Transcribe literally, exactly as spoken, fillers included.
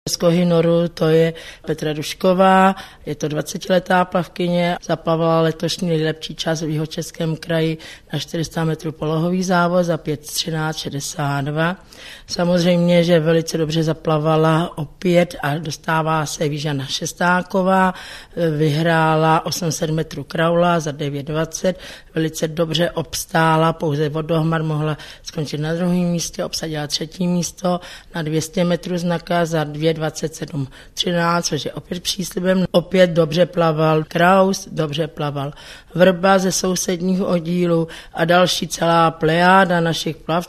Z Kohinoru to je Petra Dušková, je to dvacetiletá plavkyně, zaplavala letošní nejlepší čas v Jihočeském kraji na čtyři sta metrů polohový závod za pět třináct šedesát dva. Samozřejmě, že velice dobře zaplavala opět a dostává se Vížana Šestáková, vyhrála osm set metrů kraula za devět dvacet, velice dobře obstála, pouze vodohmat mohla skončit na druhém místě, obsadila třetí místo na dvě stě metrů znaka za dvě dvacet sedm třináct, což je opět příslibem. Opět dobře plaval Kraus, dobře plaval Vrba ze sousedních oddílů a další celá plejáda našich plavců.